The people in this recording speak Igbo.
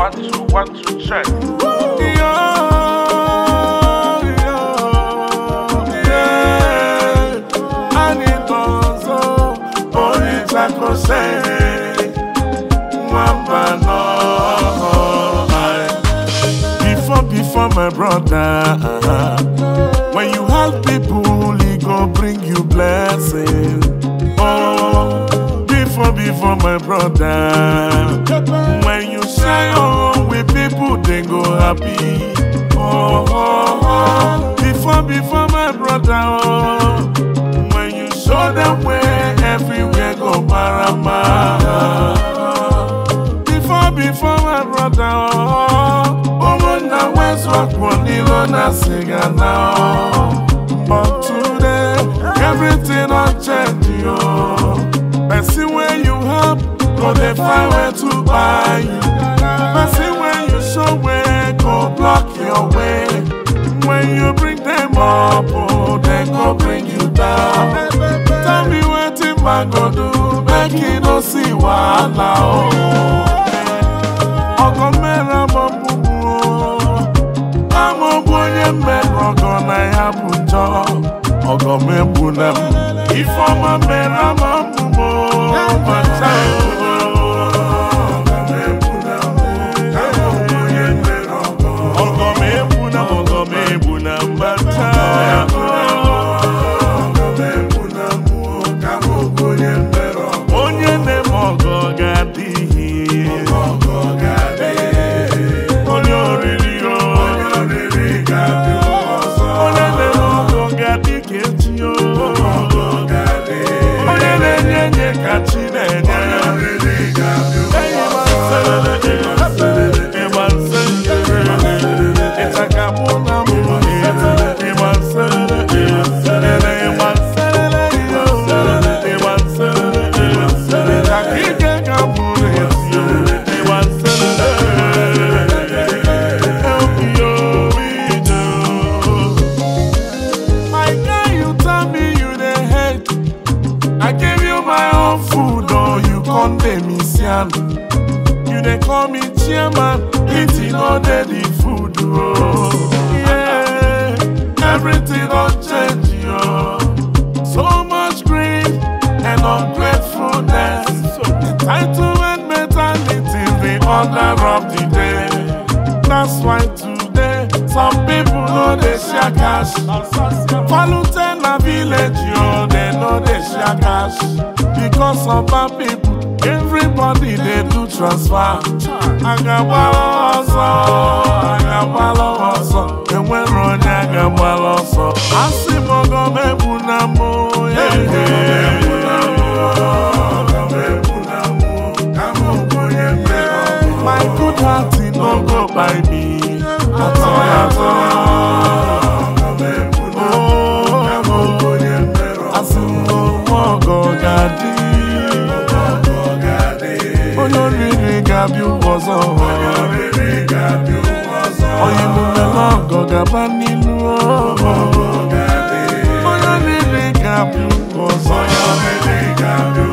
1 2 check. Before my brother, when you help people, he go bring you blessing. Oh, before my brother, when you share your own with people, they go happy. Oh, before my brother, oh, when you show them where everywhere go marama. Before my brother, oh, na west walk one na singer now. But today, everything on change, yo. Person where you help, go they find where to buy you. Person where you show where, go block your way. When you bring them up, oh, they go bring you down. Tell me what I go do, make you no see wahala, oh. Ogomera mamumu, amobonye mero na ya bunjo. Ogomebunam, ifoma mera mamumu, machayo. Ogomebunam, machayo. Onye ne mogo gadi. You they call me chairman, eating all the food, oh. Yeah, everything don't change, yo. So much greed and ungratefulness. Entitlement mentality is the order of the day. That's why today some people know they share cash. Faluten na village, yo, they know they share cash. Because of bad people, everybody they do transfer. Agabalo also, and when run agabalo also. Asimogo mebunamo, my good heart no go by me. Asimogo gadi. Oye mumelo goga baninu oye nile gabi uwozo.